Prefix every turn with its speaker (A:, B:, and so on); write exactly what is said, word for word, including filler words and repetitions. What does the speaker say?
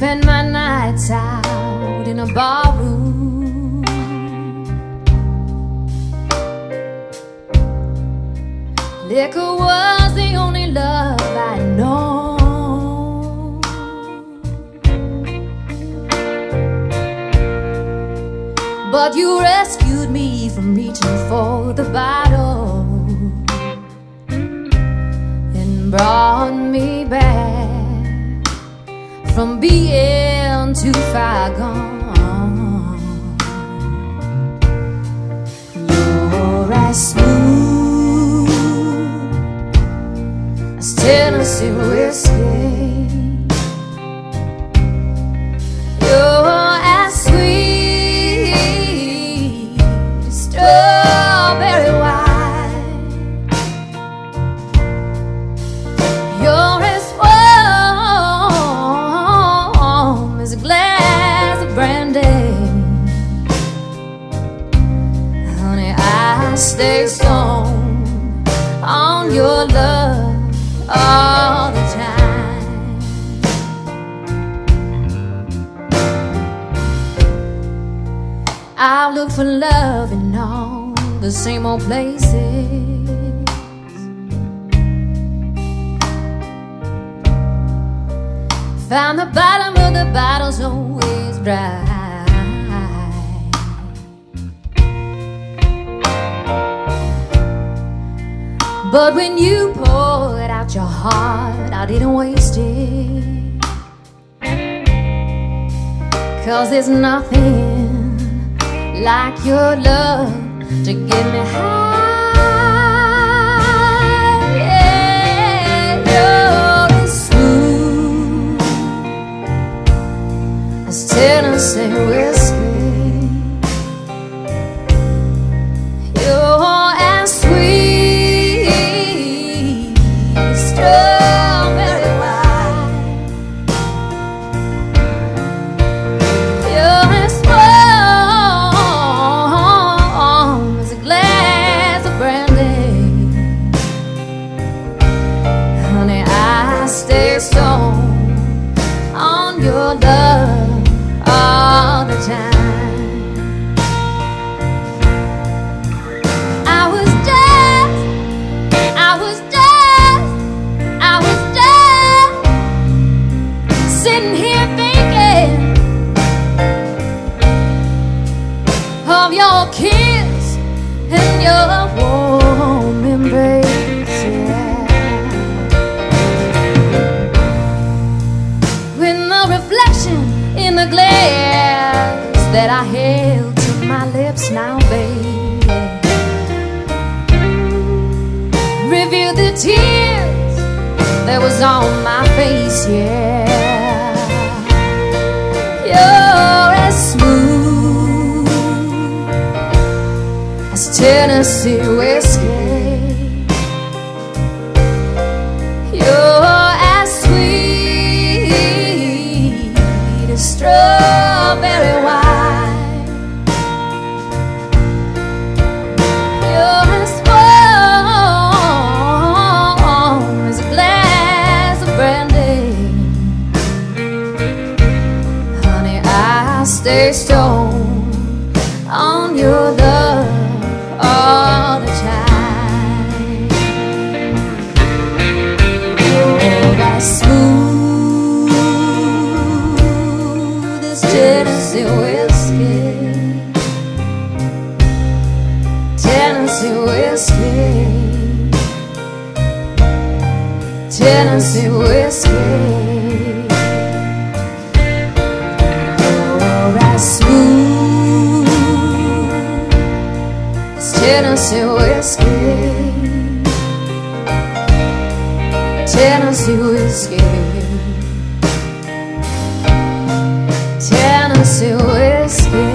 A: spend my nights out in a barroom. Liquor was the only love I'd known. But you rescued me from reaching for the bottle and brought me back from being too far gone. You're as smooth as Tennessee whiskey. You're as sweet as strawberry wine. You're as warm as a glass of brandy. Honey, I stay stoned on your love all the time. I look for love in all the same old places. Found the bottom of the bottle's always dry. But when you poured out your heart, I didn't waste it. 'Cause there's nothing like your love to get me high. Yeah, you're as smooth as Tennessee whiskey. You're as sweet as strawberry wine. You're as warm as a glass of brandy. Honey, I stay stoned on your love all the time. I was just, I was just, I was just sitting here thinking of your kiss and your warm embrace, yeah. With the reflection in the glass that I held to my lips now, baby, revealed the tears that was on my face, yeah. You're as smooth as Tennessee whiskey. You're as sweet as strawberry wine. You're as warm as a glass of brandy. Honey, I stay stoned on your love all the time. You're as smooth as Tennessee whiskey. Tennessee whiskey. Tennessee whiskey. You're as smooth as Tennessee whiskey. Tennessee whiskey. Tennessee whiskey.